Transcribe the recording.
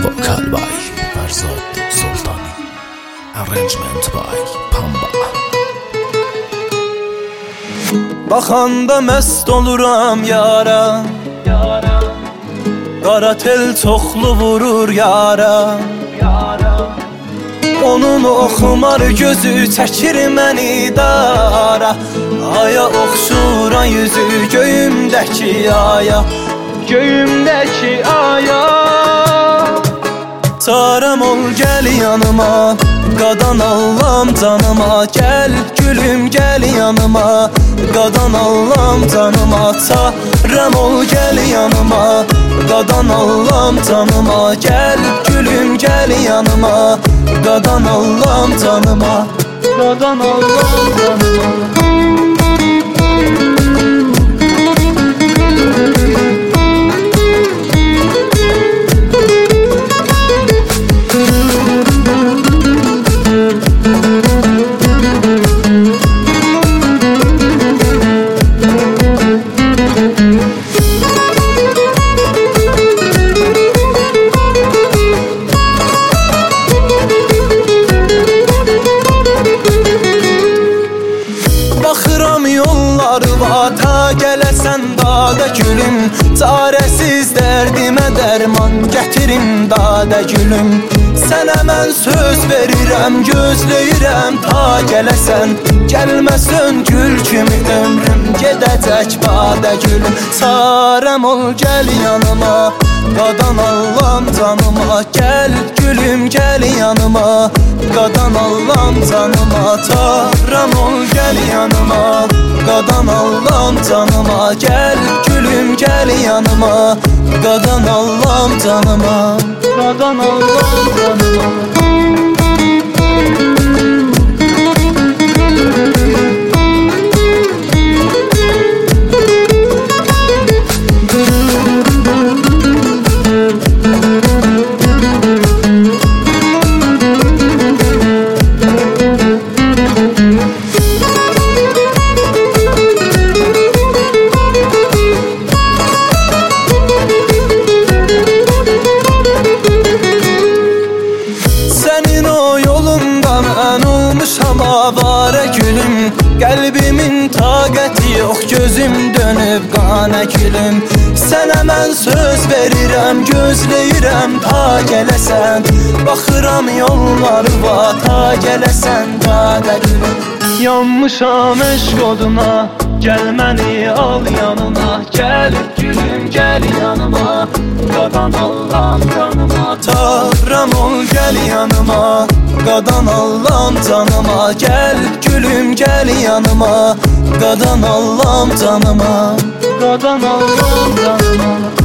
Vokal by Farzad Sultani, arrangement by Pamba. Baxanda məst oluram yara, qara tel çoxlu vurur yara. Onun oxumar gözü çəkir məni dara. Aya oxşuran yüzü göyümdəki aya, göyümdəki aya. Çarəm ol gəl yanıma, qadan Allahım canıma. Gəl gülüm gəl yanıma, qadan Allahım canıma. Çarəm ol gəl yanıma, qadan Allahım canıma. Gəl gülüm gəl yanıma, qadan Allahım canıma. Qadan Allahım canıma. Baxıram yolları var, ta gələsən dada gülüm. Çarəsiz dərdimə dərman gətirim dada gülüm. Sənə mən söz verirəm, gözləyirəm ta gələsən. Gəlməsən gül kimi ömrüm gedəcək badə gülüm. Çarəm ol gəl yanıma, qadan Allahım canıma. Gəl gülüm gəl yanıma, qadan Allahım canıma. Çarəm ol gəl yanıma, qadan Allahım canıma. Gəl gülüm gəl yanıma, qadan Allahım canıma. Qadan Allahım canıma. Avara gülüm, qəlbimin taqəti yox, gözüm dönüb qana gülüm. Sənə mən söz verirəm, gözləyirəm ta gələsən. Baxıram yolları var, ta gələsən dada gülüm. Yanmışam eşq oduna, gəl məni al yanına. Gəl gülüm gəl yanıma, qadan Allahım canıma. Çarəm ol gəl yanıma, qadan Allahım canıma. Gəl gülüm gəl yanıma, qadan Allahım canıma. Qadan Allahım canıma.